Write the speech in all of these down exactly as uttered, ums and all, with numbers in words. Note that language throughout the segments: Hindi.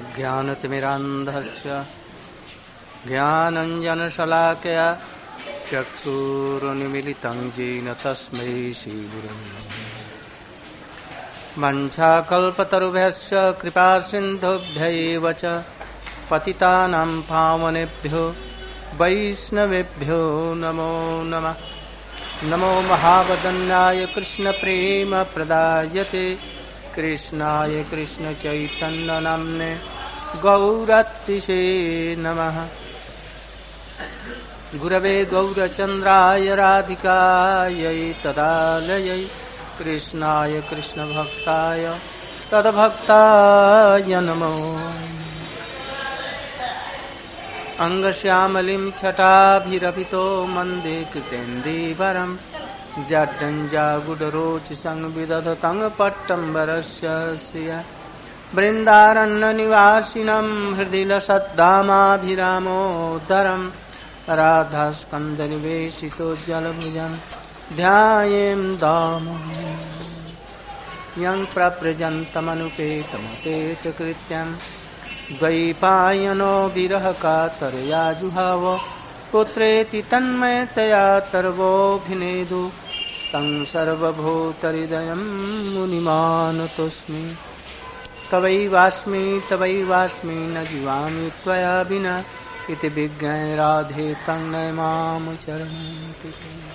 अज्ञानतिमिरान्धस्य ज्ञानञ्जनशलाकया चक्षुरुन्मीलितं येन तस्मै श्रीगुरवे नमः। वञ्चाकल्पतरुभ्यश्च कृपासिन्धुभ्यैव च पतितानां पावनेभ्यो वैष्णवेभ्यो नमो नमः। नमो महावदन्याय कृष्णप्रेमप्रदायते कृष्णाय कृष्णचैतन्यनाम्ने गौरतिसे नमः। गुरवे गौरचन्द्राय राधिकायै तदालयै कृष्णाय कृष्णभक्ताय तद्भक्ताय नमो। अंगश्यामलिं छटाभिरभितो मन्दे कृतेन्दीवरं जड्डञ्जागुडरोचसंविदधतं पट्टम्बरस्य श्रिया बृन्दारण्यनिवासिनं हृदि लसद्धामाभिरामोदरं राधास्कन्दनिवेशितोज्ज्वलभुजं ध्यायें दामोदरं यं प्रव्रजन्तमनुपेतमपेतकृत्यं द्वैपायनो विरहकातरया जुहाव पुत्रेति तन्मयतया तर्वोऽभिनेदु तं सर्वभूतहृदयं मुनिमानतोऽस्मि। तवैवास्मि तवैवास्मि न जीवामि त्वया विना इति विज्ञाय राधे तं नमाम चरणं।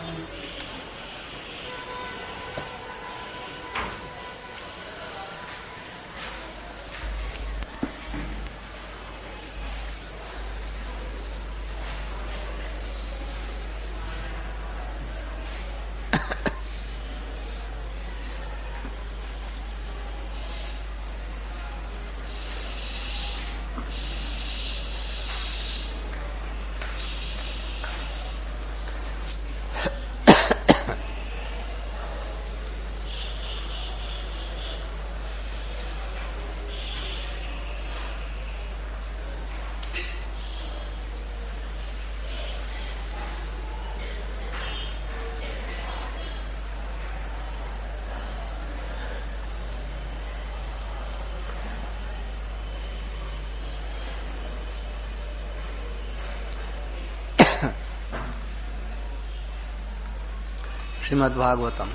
श्रीमद्भागवतम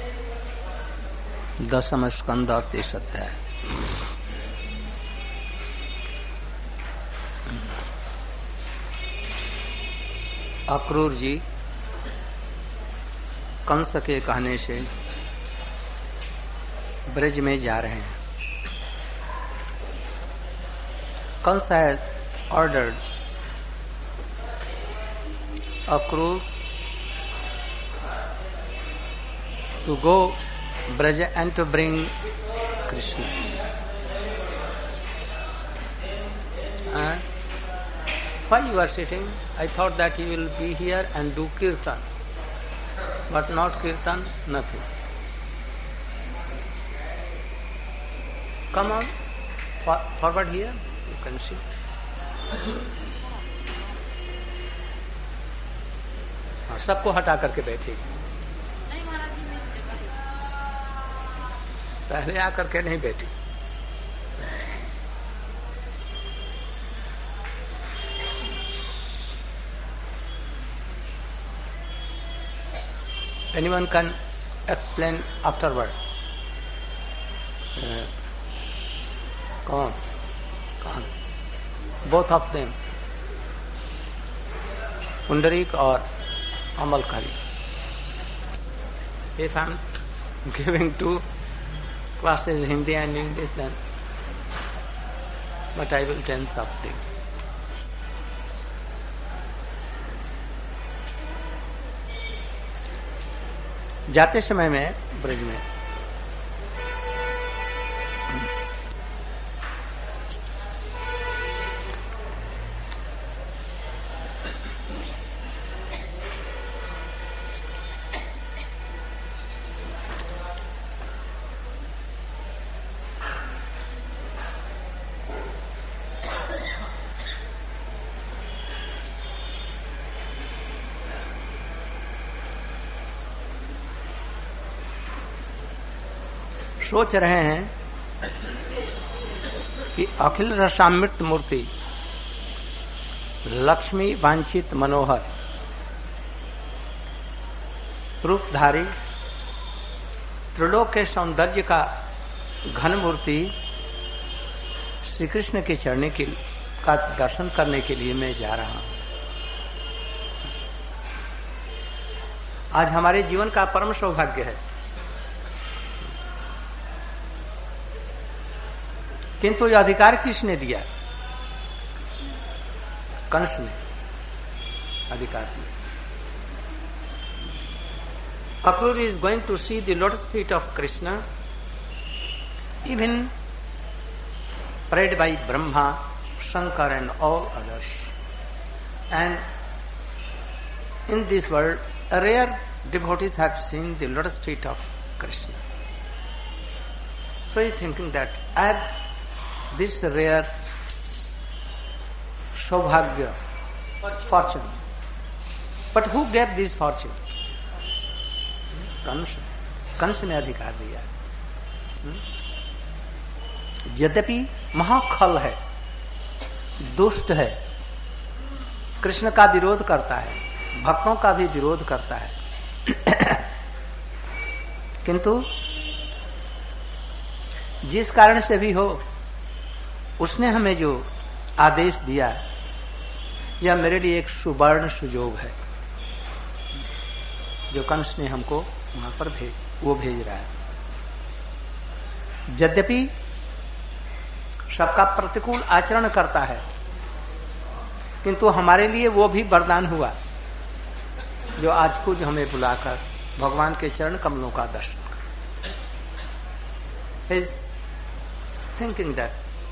दशम स्कंद अड़तीस अध्याय। अक्रूर जी कंस के कहने से ब्रज में जा रहे हैं। Kansa has ordered Akrura to go Braja and to bring Krishna. And why you are sitting? I thought that you will be here and do kirtan, but not kirtan, nothing. Come on, for, forward here, you can see. हाँ, सबको हटा करके बैठे। पहले आकर के नहीं बैठी। Anyone can explain afterward? Uh, कौन? कौन? Both of them, पुंडरीक और अमलकारी. If I am giving two classes Hindi and English then, but I will tell something. जाते समय में ब्रज में सोच रहे हैं कि अखिल रसामृत मूर्ति, लक्ष्मी वांछित मनोहर रूपधारी, त्रिलोक के सौंदर्य का घन मूर्ति श्री कृष्ण के चरण के का दर्शन करने के लिए मैं जा रहा हूं। आज हमारे जीवन का परम सौभाग्य है, किंतु यह अधिकार किसने दिया? कंस ने अधिकार दिया। Akrura is going to see the lotus feet of Krishna, even prayed by Brahma, Shankar and all others. And in this world, rare devotees have seen the lotus feet of Krishna. So he is thinking that I have this rare saubhagya, fortune. But who gave this fortune? Kans Kans ने अधिकार दिया। यद्यपि महाखल है, दुष्ट है, कृष्ण का विरोध करता है, भक्तों का भी विरोध करता है, किंतु जिस कारण से भी हो उसने हमें जो आदेश दिया, यह मेरे लिए एक सुवर्ण सुयोग है जो कंस ने हमको वहां पर भेज वो भेज रहा है। यद्यपि सबका प्रतिकूल आचरण करता है, किंतु हमारे लिए वो भी वरदान हुआ जो आज कुछ हमें बुलाकर भगवान के चरण कमलों का दर्शन कर। He is thinking that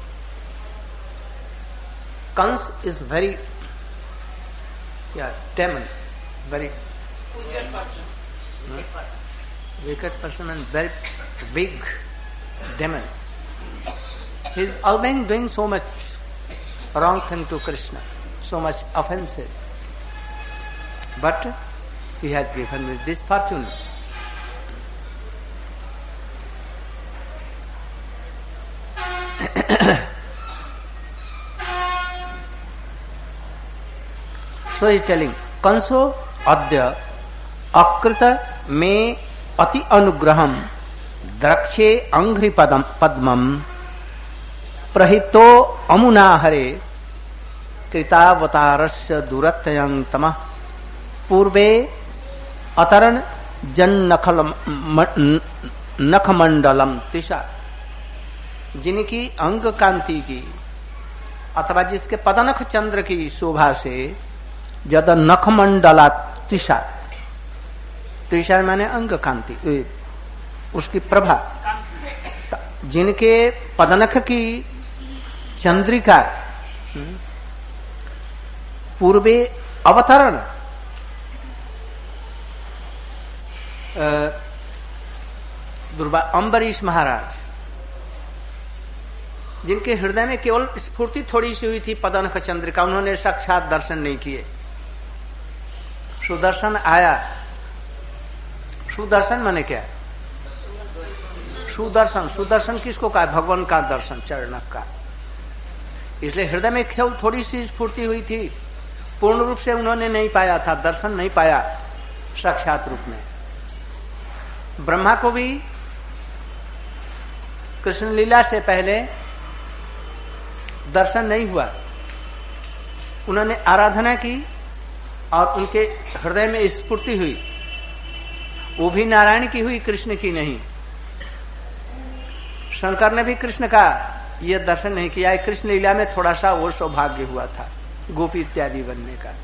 Kans is very yeah demon, very wicked person. No? Wicked person and very big demon. He is always doing so much wrong thing to Krishna, so much offensive. But he has given me this fortune. So he is telling, Kanso adya akrita me अति अनुग्रहम द्रक्षे अंघ्रि पदम पद्मम प्रहितो अमुना हरे कृतावतारस्य दुरत्यं तमः पूर्वे अतरण जन्नखल नखमंडलम तिशा। जिनकी अंग कांति की अथवा जिसके पदनख चंद्र की शोभा से जद नखमंडला तिशा, त्रिशा माने अंग कांति, उसकी प्रभा, जिनके पदनख की चंद्रिका पूर्वे अवतरण दुर्बा अम्बरीश महाराज, जिनके हृदय में केवल स्फूर्ति थोड़ी सी हुई थी पदनख चंद्रिका, उन्होंने साक्षात दर्शन नहीं किए। सुदर्शन आया। सुदर्शन माने क्या? सुदर्शन, सुदर्शन किसको कहा? भगवान का दर्शन, चरण का। इसलिए हृदय में केवल थोड़ी सी स्फूर्ति हुई थी, पूर्ण रूप से उन्होंने नहीं पाया था, दर्शन नहीं पाया साक्षात रूप में। ब्रह्मा को भी कृष्ण लीला से पहले दर्शन नहीं हुआ। उन्होंने आराधना की और उनके हृदय में स्फूर्ति हुई, वो भी नारायण की हुई, कृष्ण की नहीं। शंकर ने भी कृष्ण का यह दर्शन नहीं किया है। कृष्ण लीला में थोड़ा सा वो सौभाग्य हुआ था गोपी इत्यादि बनने का।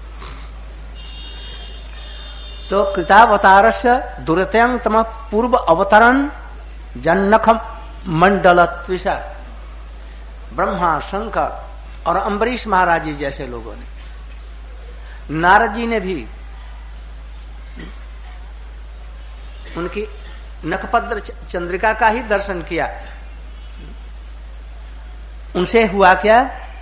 तो कृतावतारस्य दुरत्यं तम पूर्व अवतरण जन्नख मंडल त्विषा। ब्रह्मा, शंकर और अम्बरीश महाराज जी जैसे लोगों ने, नारद जी ने भी उनकी नखपद्र चंद्रिका का ही दर्शन किया। उनसे हुआ क्या?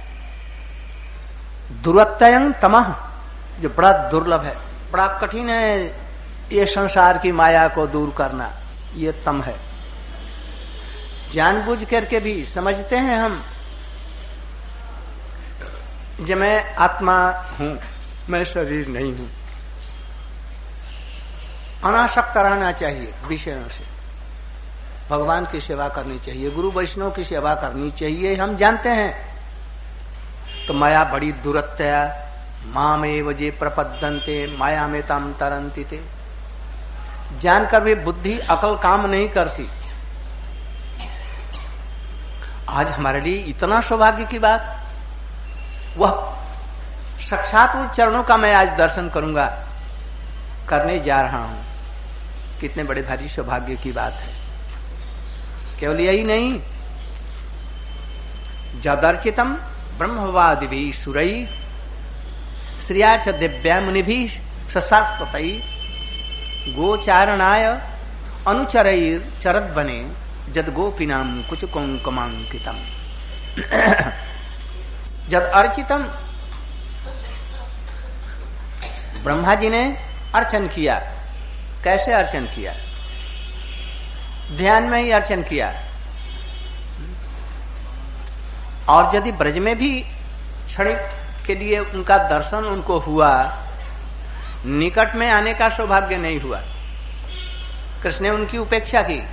दुरत्यं तमः, जो बड़ा दुर्लभ है, बड़ा कठिन है ये संसार की माया को दूर करना, ये तम है। जानबूझ करके भी समझते हैं हम जब मैं आत्मा हूं, मैं शरीर नहीं हूं। अनासक्त रहना चाहिए विषयों से, भगवान की सेवा करनी चाहिए, गुरु वैष्णव की सेवा करनी चाहिए। हम जानते हैं तो माया बड़ी दुरत्या, मामेव जे प्रपद्यन्ते माया में तम तरन्ति ते। जानकर भी बुद्धि अकल काम नहीं करती। आज हमारे लिए इतना सौभाग्य की बात, वह साक्षात उन चरणों का मैं आज दर्शन करूंगा, करने जा रहा हूं। कितने बड़े भारी सौभाग्य की बात है। केवल यही नहीं, जदर्चितम ब्रह्मवादिभिः सुरैः श्रिया च दिव्या मुनिभिः सशाश्वतैः गोचारणाय अनुचरैर् चरद बने जद गोपीनाम कुछ कुंकुमांकितम। जद अर्चितम, ब्रह्मा जी ने अर्चन किया। कैसे अर्चन किया? ध्यान में ही अर्चन किया। और यदि ब्रज में भी क्षणिक के लिए उनका दर्शन उनको हुआ, निकट में आने का सौभाग्य नहीं हुआ। कृष्ण ने उनकी उपेक्षा की।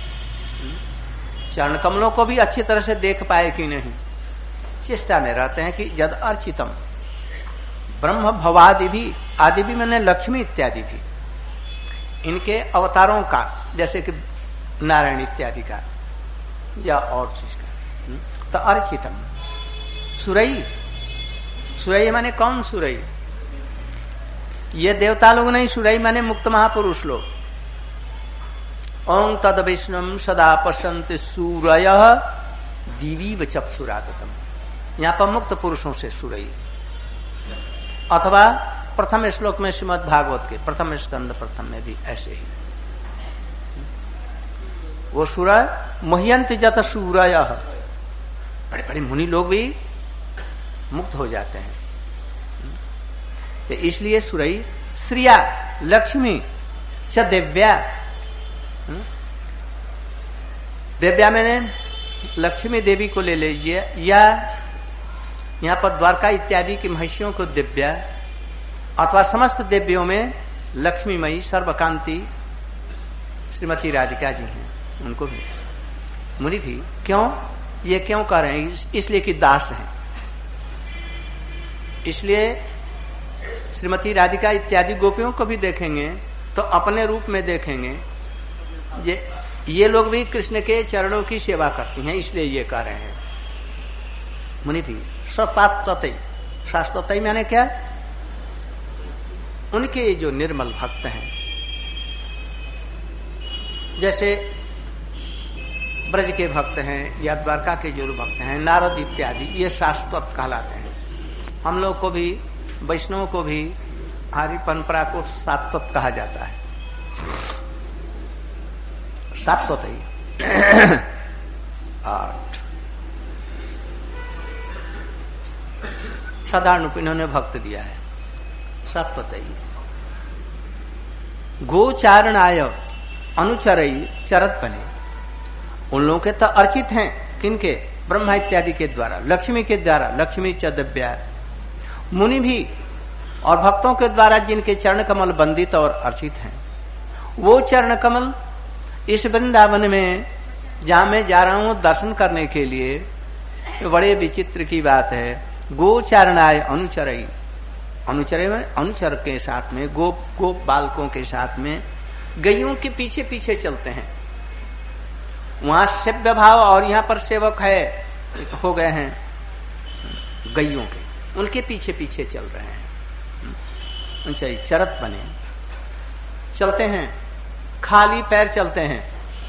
चरण कमलों को भी अच्छी तरह से देख पाए कि नहीं, चेष्टा में रहते हैं कि जद अर्चितम ब्रह्म भवादि भी, आदि भी मैंने लक्ष्मी इत्यादि भी, इनके अवतारों का, जैसे कि नारायण इत्यादि का या और चीज का, तो अर्चितम सुरई। सुरई माने कौन सुरई? ये देवता लोग नहीं, सुरई माने मुक्त महापुरुष लोग। ओं तद विष्णुम सदा पश्यन्ति सूरयः दिवीव चक्षुराततम। यहाँ पर मुक्त पुरुषों से सुरई, अथवा प्रथम श्लोक में श्रीमद् भागवत के प्रथम स्कंद प्रथम में भी ऐसे ही वो सूरय मह्यंत जत सूरयः, बड़े बड़े मुनि लोग भी मुक्त हो जाते हैं। तो इसलिए सुरई, श्रिया लक्ष्मी, च दिव्या। दिव्या मैंने लक्ष्मी देवी को ले लीजिए, या यहाँ पर द्वारका इत्यादि की महिषियों को दिव्या, अथवा समस्त देवियों में लक्ष्मीमयी सर्वकांति श्रीमती राधिका जी हैं, उनको भी मुनि थी। क्यों ये क्यों कह रहे हैं? इसलिए कि दास हैं। इसलिए श्रीमती राधिका इत्यादि गोपियों को भी देखेंगे तो अपने रूप में देखेंगे। ये ये लोग भी कृष्ण के चरणों की सेवा करती हैं, इसलिए ये कह रहे हैं मुनि भी। शाश्वतई, शाश्वतई माने क्या? उनके जो निर्मल भक्त हैं, जैसे ब्रज के भक्त हैं या द्वारका के जो भक्त हैं, नारद इत्यादि, ये शाश्वत कहलाते हैं। हम लोग को भी, वैष्णव को भी, हमारी परंपरा को शाश्वत कहा जाता है। शाश्वत ही आठ साधारण इन्होंने भक्त दिया है। शाश्वत ही गोचारणाय अनुचरई चरत बने। उन लोगों के तो अर्चित हैं, किनके? ब्रह्मा इत्यादि के द्वारा, लक्ष्मी के द्वारा, लक्ष्मी च दिव्या। मुनि भी और भक्तों के द्वारा जिनके चरण कमल बंदित और अर्चित हैं, वो चरण कमल इस वृंदावन में जहां मैं जा रहा हूं दर्शन करने के लिए, बड़े विचित्र की बात है। गोचारणाय अनुचरई, अनुचरई में अनुचर के साथ में, गोप गोप बालकों के साथ में, गैयों के पीछे पीछे चलते हैं। वहां सेव्य भाव और यहाँ पर सेवक है हो गए हैं गैयों के, उनके पीछे पीछे चल रहे हैं। चाहिए चरत बने, चलते हैं, खाली पैर चलते हैं।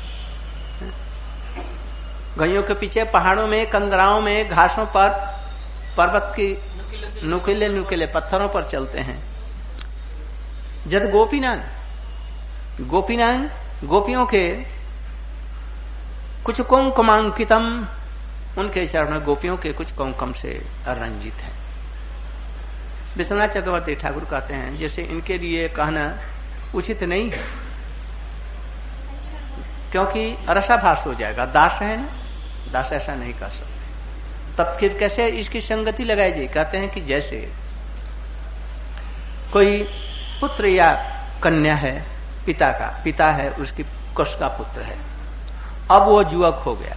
गैयों के पीछे पहाड़ों में, कंदराओं में, घासों पर, पर्वत की नुकीले नुकीले पत्थरों पर चलते हैं। जद गोपीनान, गोपीनान गोपियों के कुछ कुंकुमांकितम, उनके चरण गोपियों के कुछ कुंकुम से रंजित है। विश्वनाथ चक्रवर्ती ठाकुर कहते हैं जैसे इनके लिए कहना उचित नहीं है, क्योंकि रसाभास हो जाएगा। दास है ना, दास ऐसा नहीं कर सकते। तब फिर कैसे इसकी संगति लगाई जाए? कहते हैं कि जैसे कोई पुत्र या कन्या है, पिता का पिता है, उसकी कुश का पुत्र है, अब वो युवक हो गया,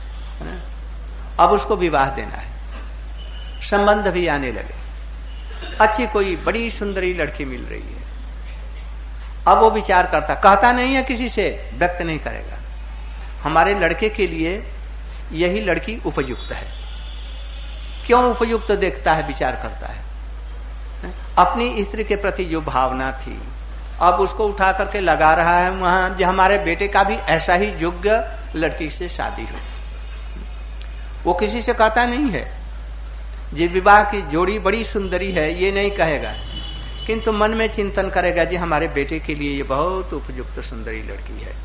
अब उसको विवाह देना है, संबंध भी आने लगे, अच्छी कोई बड़ी सुंदरी लड़की मिल रही है, अब वो विचार करता, कहता नहीं है किसी से, व्यक्त नहीं करेगा, हमारे लड़के के लिए यही लड़की उपयुक्त है। क्यों उपयुक्त देखता है, विचार करता है, अपनी स्त्री के प्रति जो भावना थी अब उसको उठा करके लगा रहा है वहां, जो हमारे बेटे का भी ऐसा ही योग्य लड़की से शादी हो। वो किसी से कहता नहीं है, जी विवाह की जोड़ी बड़ी सुंदरी है, ये नहीं कहेगा, किंतु मन में चिंतन करेगा, जी हमारे बेटे के लिए ये बहुत उपयुक्त सुंदरी लड़की है।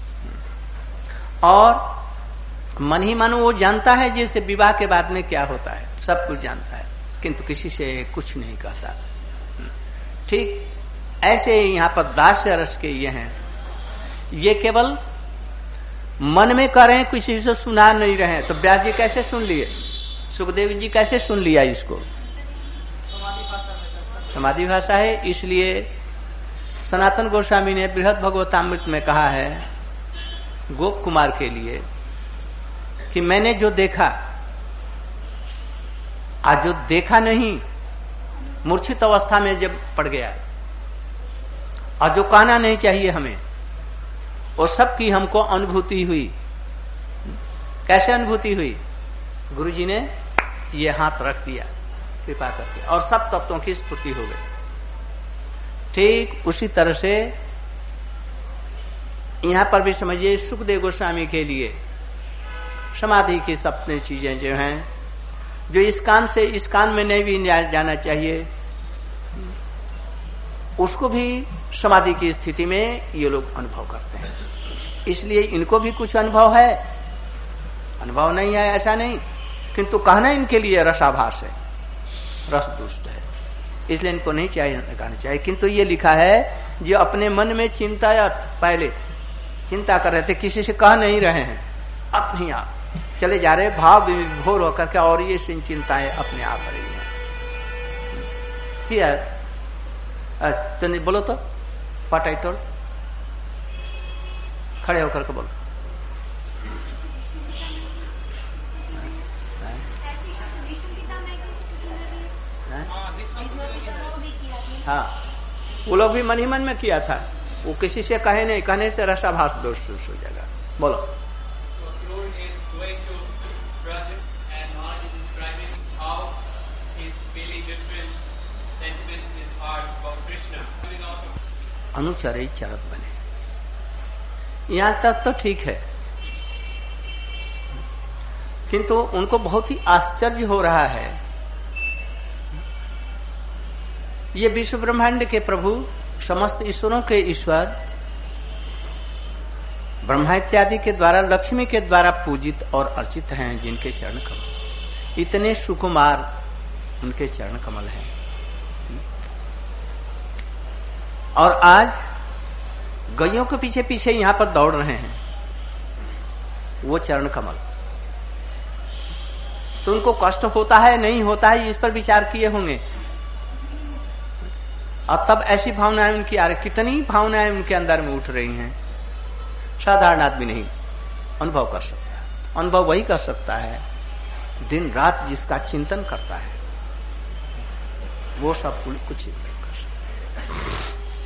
और मन ही मन वो जानता है जैसे विवाह के बाद में क्या होता है, सब कुछ जानता है, किंतु किसी से कुछ नहीं कहता। ठीक ऐसे ही यहाँ पर दास्य रस के ये हैं, ये केवल मन में कर रहे हैं, किसी से सुना नहीं रहे हैं। तो व्यास जी कैसे सुन लिए, सुखदेव जी कैसे सुन लिया इसको? समाधि भाषा है। इसलिए सनातन गोस्वामी ने बृहद भगवतामृत में कहा है गोप कुमार के लिए कि मैंने जो देखा, आज जो देखा नहीं, मूर्छित अवस्था में जब पड़ गया, और जो कहना नहीं चाहिए हमें, वो सब की हमको अनुभूति हुई। कैसे अनुभूति हुई? गुरुजी ने ये हाथ रख दिया कृपा करके, और सब तत्वों की स्फूर्ति हो गई। ठीक उसी तरह से यहां पर भी समझिए, सुखदेव गोस्वामी के लिए समाधि की सपने चीजें जो हैं, जो इस कान से इस कान में नहीं भी जाना चाहिए, उसको भी समाधि की स्थिति में ये लोग अनुभव करते हैं। इसलिए इनको भी कुछ अनुभव है, अनुभव नहीं है ऐसा नहीं, किंतु कहना इनके लिए रसाभास है, रस दुष्ट है, इसलिए इनको नहीं चाहिए कहना चाहिए। किंतु ये लिखा है जो अपने मन में चिंतायत, पहले चिंता कर रहे थे, किसी से कह नहीं रहे हैं, अपने आप चले जा रहे, भाव विभोर होकर के, और ये चिंताएं अपने आप आ रही है। तो नहीं बोलो तो व्हाट आई टोल्ड, खड़े होकर के बोलो। हाँ, वो लोग भी मन ही मन में किया था, वो किसी से कहे नहीं, कहने से रसाभास दोष हो जाएगा। बोलो। अनुचर चरत बने, यहां तक तो ठीक है, किंतु उनको बहुत ही आश्चर्य हो रहा है। ये विश्व ब्रह्मांड के प्रभु, समस्त ईश्वरों के ईश्वर, ब्रह्मा इत्यादि के द्वारा, लक्ष्मी के द्वारा पूजित और अर्चित हैं, जिनके चरण कमल इतने सुकुमार, उनके चरण कमल हैं। और आज गैयों के पीछे पीछे यहां पर दौड़ रहे हैं वो चरण कमल, तो उनको कष्ट होता है नहीं होता है, इस पर विचार किए होंगे। और तब ऐसी भावनाएं उनकी आ रही, कितनी भावनाएं उनके अंदर में उठ रही हैं, साधारण आदमी नहीं अनुभव कर सकता। अनुभव वही कर सकता है दिन रात जिसका चिंतन करता है, वो सब कुछ नहीं कर सकता।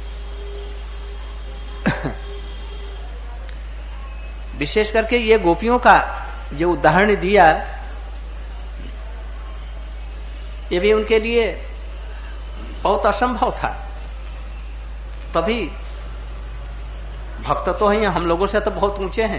विशेष करके ये गोपियों का जो उदाहरण दिया, ये भी उनके लिए बहुत असंभव था। तभी भक्त तो हैं, हम लोगों से तो बहुत ऊंचे हैं,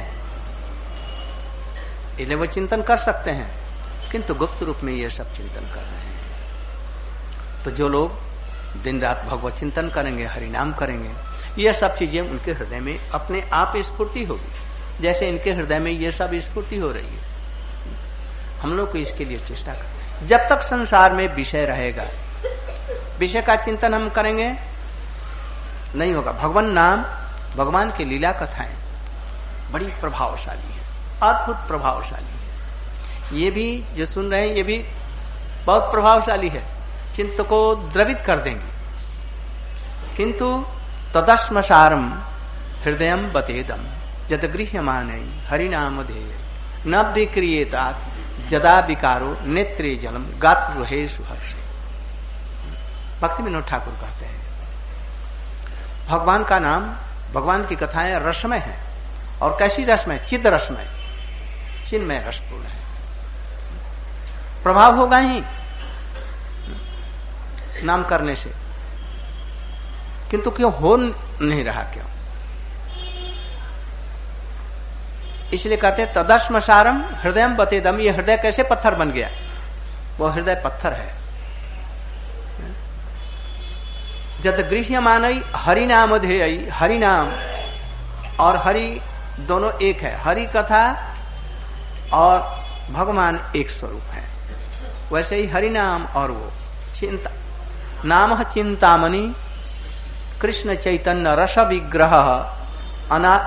इसलिए वो चिंतन कर सकते हैं, किंतु गुप्त रूप में ये सब चिंतन कर रहे हैं। तो जो लोग दिन रात भगवत चिंतन करेंगे, हरिनाम करेंगे, ये सब चीजें उनके हृदय में अपने आप स्फूर्ति होगी, जैसे इनके हृदय में ये सब स्फूर्ति हो रही है। हम लोग को इसके लिए चेष्टा करें। जब तक संसार में विषय रहेगा, विषय का चिंतन हम करेंगे नहीं होगा। भगवान नाम, भगवान की लीला कथाएं बड़ी प्रभावशाली है, अद्भुत प्रभावशाली है। ये भी जो सुन रहे हैं ये भी बहुत प्रभावशाली है, चित्त को द्रवित कर देंगे। किंतु तदश्मसारम हृदयम बतेदम जद गृह्यमाने हरिनामधेय न विक्रियेतात जदा विकारो नेत्रे जलम गात्रुहेषु हर्षे। भक्ति विनोद ठाकुर कहते हैं भगवान का नाम, भगवान की कथाएं रसमय है। और कैसी रसमय? चिद रसमय, चिन्मय रसपूर्ण है। प्रभाव होगा ही नाम करने से, किंतु क्यों हो नहीं रहा? क्यों? इसलिए कहते हैं तदश्मसारम हृदयम बतेदम। ये हृदय कैसे पत्थर बन गया? वो हृदय पत्थर है। जद गृह्यमान हरि नाम ध्येय, हरि नाम और हरि दोनों एक है। हरि कथा और भगवान एक स्वरूप है। वैसे ही हरि नाम और वो चिंता नाम चिंतामणि कृष्ण चैतन्य रस विग्रह अना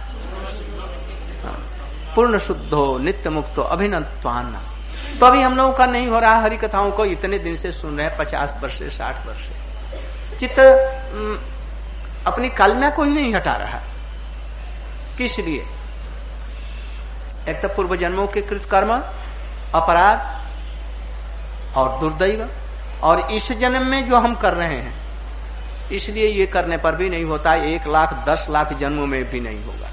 पूर्ण शुद्धो नित्य मुक्तो अभिनत्वान। तो अभी हम लोगों का नहीं हो रहा। हरि कथाओं को इतने दिन से सुन रहे हैं, पचास वर्ष से साठ वर्ष से। चित्त अपनी कालना को ही नहीं हटा रहा। किस लिए? एक तो पूर्व जन्मों के कृत कर्म, अपराध और दुर्दैव, और इस जन्म में जो हम कर रहे हैं, इसलिए ये करने पर भी नहीं होता। एक लाख दस लाख जन्मों में भी नहीं होगा।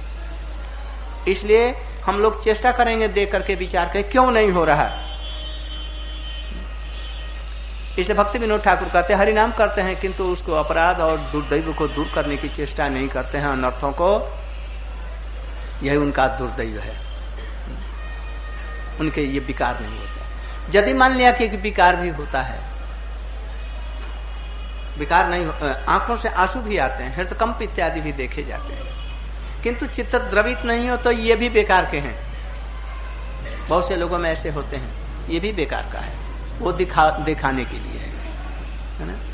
इसलिए हम लोग चेष्टा करेंगे देख करके विचार करें क्यों नहीं हो रहा। इसलिए भक्ति विनोद ठाकुर कहते हैं हरि नाम करते हैं किंतु उसको अपराध और दुर्दैव को दूर करने की चेष्टा नहीं करते हैं, अनर्थों को। यही उनका दुर्दैव है। उनके ये विकार नहीं होता। यदि मान लिया कि विकार भी होता है, विकार नहीं, आंखों से आंसू भी आते हैं, हृदकंप इत्यादि भी देखे जाते हैं, किंतु चित्त द्रवित नहीं हो तो ये भी बेकार के हैं। बहुत से लोगों में ऐसे होते हैं, ये भी बेकार का है। वो दिखा दिखाने के लिए है, है ना।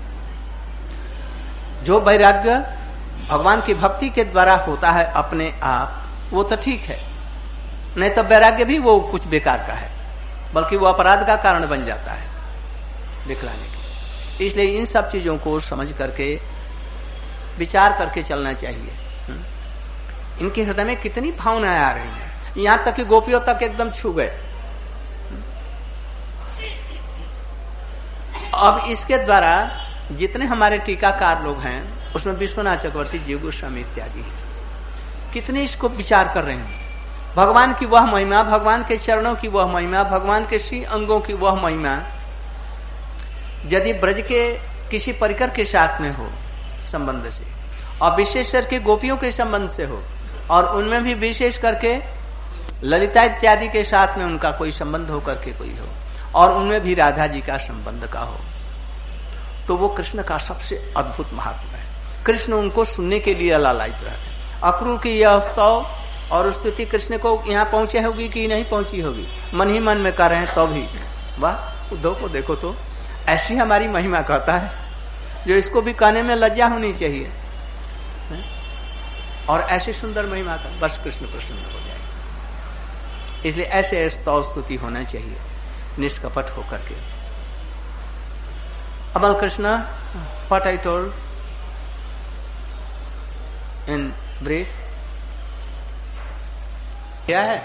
जो वैराग्य भगवान की भक्ति के द्वारा होता है अपने आप, वो तो ठीक है। नहीं तो वैराग्य भी वो कुछ बेकार का है, बल्कि वो अपराध का कारण बन जाता है दिखलाने के। इसलिए इन सब चीजों को समझ करके विचार करके चलना चाहिए। इनके हृदय में कितनी भावनाएं आ रही हैं, यहां तक कि गोपियों तक एकदम छू गए। अब इसके द्वारा जितने हमारे टीकाकार लोग हैं, उसमें विश्वनाथ चक्रवर्ती, जीव गोस्वामी इत्यादि कितने इसको विचार कर रहे हैं। भगवान की वह महिमा, भगवान के चरणों की वह महिमा, भगवान के श्री अंगों की वह महिमा यदि ब्रज के किसी परिकर के साथ में हो संबंध से, और विशेषकर के गोपियों के संबंध से हो, और उनमें भी विशेष करके ललिता इत्यादि के साथ में उनका कोई संबंध हो करके कोई हो, और उनमें भी राधा जी का संबंध का हो, तो वो कृष्ण का सबसे अद्भुत महात्मा है। कृष्ण उनको सुनने के लिए लालायित रहते हैं। अक्रूर की यह स्तव और स्तुति कृष्ण को यहाँ पहुंचे होगी कि नहीं पहुंची होगी, मन ही मन में कर रहे हैं तो भी। वाह, उद्धव को देखो तो ऐसी हमारी महिमा कहता है, जो इसको भी कहने में लज्जा होनी चाहिए। और ऐसी सुंदर महिमा का बस कृष्ण प्रसन्न हो जाए। इसलिए ऐसे स्तव स्तुति होना चाहिए निष्कपट होकर के। अमल Krishna, what I told in brief क्या है?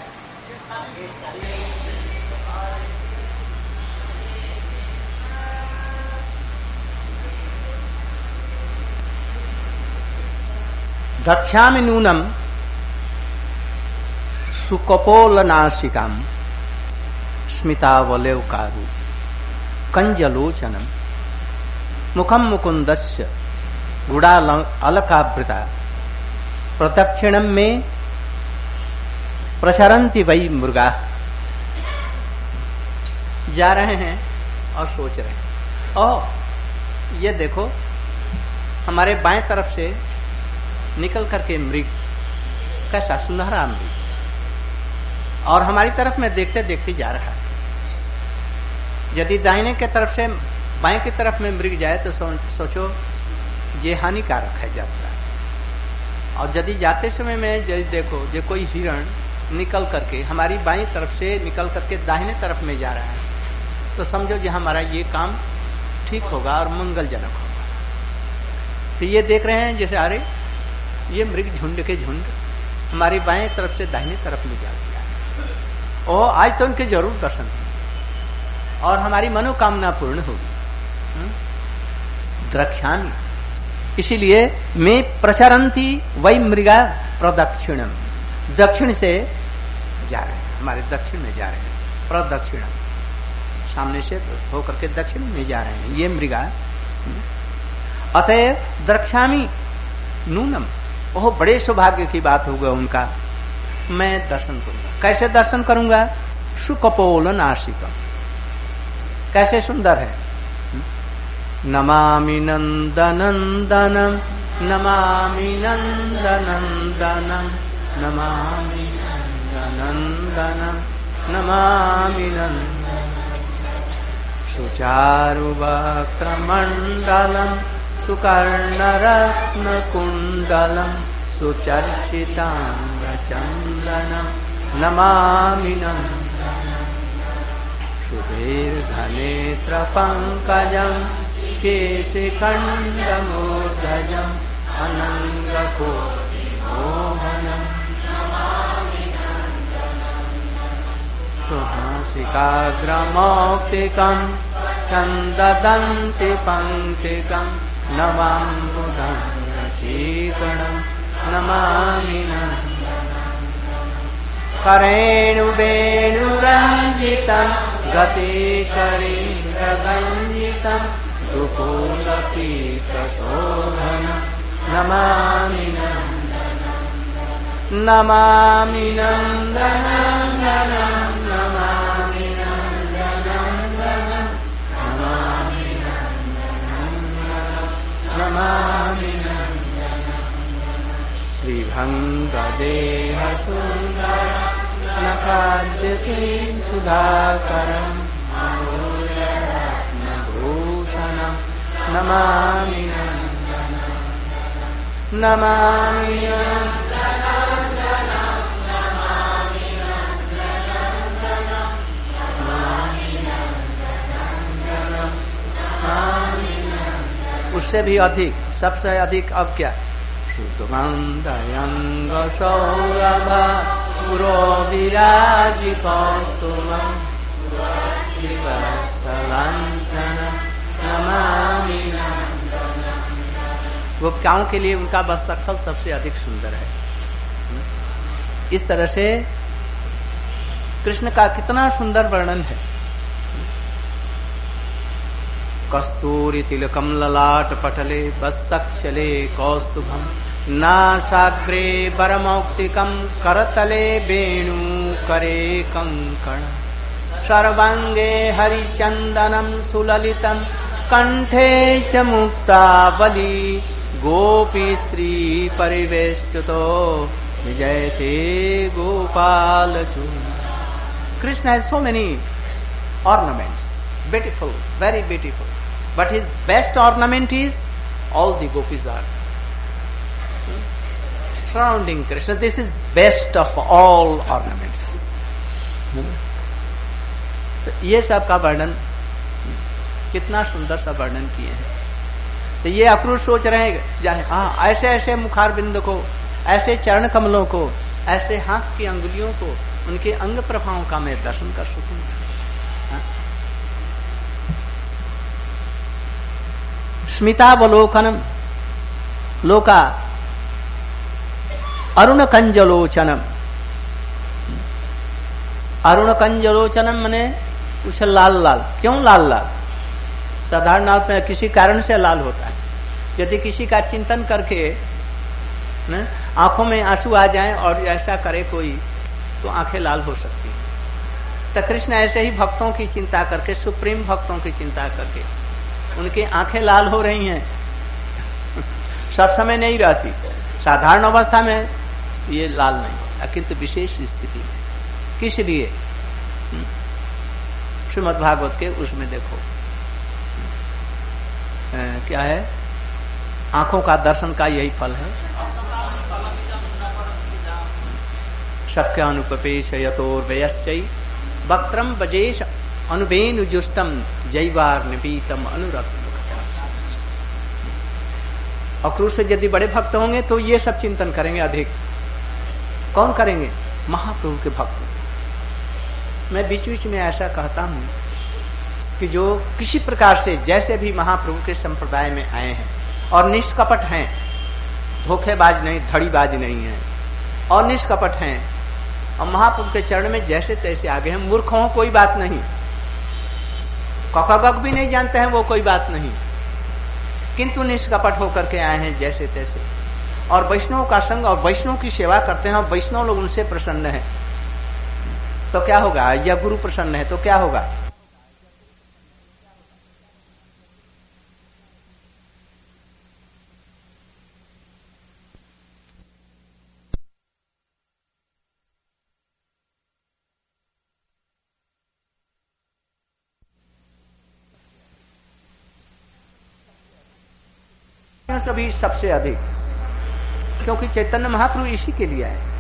दक्षामि नूनम सुकपोलनासिकाम स्मितावलेवकारु कंजलोचनम मुखम मुकुंदस्य गुड़ालकावृता प्रदक्षिणम में प्रसरन्ति वै मृगा। जा रहे हैं और सोच रहे हैं, ओ ये देखो हमारे बाएं तरफ से निकल करके मृग, कैसा सुनहरा मृग, और हमारी तरफ में देखते देखते जा रहा है। यदि दाहिने के तरफ से बाएं की तरफ में मृग जाए तो सो, सोचो ये हानिकारक है यात्रा। और यदि जाते समय में यदि देखो ये कोई हिरण निकल करके हमारी बाईं तरफ से निकल करके दाहिने तरफ में जा रहा है, तो समझो जी हमारा ये काम ठीक होगा और मंगलजनक होगा। तो ये देख रहे हैं जैसे अरे ये मृग झुंड के झुंड हमारी बाएं तरफ से दाहिने तरफ में जा रहा है, ओ आज तो उनके जरूर दर्शन होंगे और हमारी मनोकामना पूर्ण होगी। द्रक्ष्यामि, इसीलिए मैं प्रचरंती वही मृगा प्रदक्षिणम, दक्षिण से जा रहे हैं, हमारे दक्षिण में जा रहे हैं, प्रदक्षिणम, सामने से होकर के दक्षिण में जा रहे हैं ये मृगा। अतएव द्रक्ष्यामि नूनम, ओह बड़े सौभाग्य की बात होगा उनका, मैं दर्शन करूंगा। कैसे दर्शन करूंगा? सुकपोल नासिकम, कैसे सुंदर है। नमामि नंदनंदनम, नमामि नंदनंदनम, नमामि नंदनंदनम, नमामि नंदनंदनम। सुचारुवक्त्रमण्डलम, सुकर्णरत्नकुण्डलम, सुचर्चिताम्रचन्दनम, नमामि नंदनंदनम। सुदीर्घनेत्रपङ्कजं, केशिखण्डमूर्धजं, अनङ्गकोटिमोहनं, नमामि नंदनंदनम। सुहासिकाग्रमौक्तिकं, चन्ददन्ति पङ्क्तिकं, नवाम्बुधं रचीकरणं, नमामि नंदनंदनम। करेणुवेणुरञ्जितं, गतिकरीन्द्रगञ्जितं, दुकूलपीतशोभनं, नमामि नंदनंदनम। नमामि नंदनंदनम, नमामि नंदनंदनम, नमामि नंदनंदनम, नमामि नंदनंदनम। त्रिभङ्गदेहसुन्दरं, नखाद्यते सुधाकरं, अमूल्यरत्नभूषणं, नमामि नंदनंदनम। नमामि नंदनंदनम, नमामि नंदनंदनम, नमामि नंदनंदनम, नमामि नंदनंदनम। उससे भी अधिक, सबसे अधिक अब क्या? शुद्धगन्धयंग सौरभ, पुरो विराजि कौस्तुभं, सुरक्षितस्थलांचनं, नमामि नंदनंदनम। गोपिकाओं के लिए उनका वस्त्रस्थल सबसे अधिक सुंदर है। इस तरह से कृष्ण का कितना सुंदर वर्णन है। कस्तूरी तिलकम ललाट पटले, बस्तक्षले कौस्तुभम, नासाग्रे वरमौक्तिकम, करतले वेणु करे कंकण, सर्वांगे हरिचंदनम सुललितम, कंठे च मुक्तावली, गोपी स्त्री परिवेष्टितो, विजयते गोपाल चूर्ण। Krishna has so many ornaments, beautiful, very beautiful, but his best ornament is all the gopis are surrounding Krishna. This is best of all ornaments. तो ये सब का वर्णन, कितना सुंदर सा वर्णन किए हैं। तो ये अक्रूर सोच रहे हैं जाने हाँ ऐसे ऐसे मुखार बिंद को, ऐसे चरण कमलों को, ऐसे हाथ की अंगुलियों को, उनके अंग प्रभावों का मैं दर्शन कर सकूंगा। स्मितावलोकनम लोका अरुण कंजलोचनम, अरुण कंजलोचनम मने कुछ लाल लाल। क्यों लाल लाल? साधारण अर्थ में किसी कारण से लाल होता है। यदि किसी का चिंतन करके न, आंखों में आंसू आ जाएं और ऐसा करे कोई, तो आंखें लाल हो सकती हैं। तो कृष्ण ऐसे ही भक्तों की चिंता करके, सुप्रीम भक्तों की चिंता करके उनकी आंखें लाल हो रही हैं। सब समय नहीं रहती, साधारण अवस्था में ये लाल नहीं, किंतु विशेष स्थिति में। किस लिए? श्रीमद् भागवत के उसमें देखो आ, क्या है, आंखों का दर्शन का यही फल है। शक्य अनुपपेश यतोर्वयस्यै वक्त्रम बजेश अनुबेनुजुष्टम जैवार निपीतम अनुरक्त। अक्रूर से यदि बड़े भक्त होंगे तो ये सब चिंतन करेंगे अधिक। कौन करेंगे? महाप्रभु के भक्त। मैं बीच बीच में ऐसा कहता हूं कि जो किसी प्रकार से जैसे भी महाप्रभु के संप्रदाय में आए हैं और निष्कपट हैं, धोखेबाज नहीं, धड़ीबाज नहीं है और निष्कपट हैं और महाप्रभु के चरण में जैसे तैसे आगे हैं, मूर्ख हो कोई बात नहीं, ककगक भी नहीं जानते हैं वो कोई बात नहीं, किंतु निष्कपट होकर के आए हैं जैसे तैसे और वैष्णव का संग और वैष्णव की सेवा करते हैं और वैष्णव लोग उनसे प्रसन्न है तो क्या होगा? या गुरु प्रसन्न है तो क्या होगा? सभी सबसे अधिक, क्योंकि चैतन्य महाप्रभु इसी के लिए आए।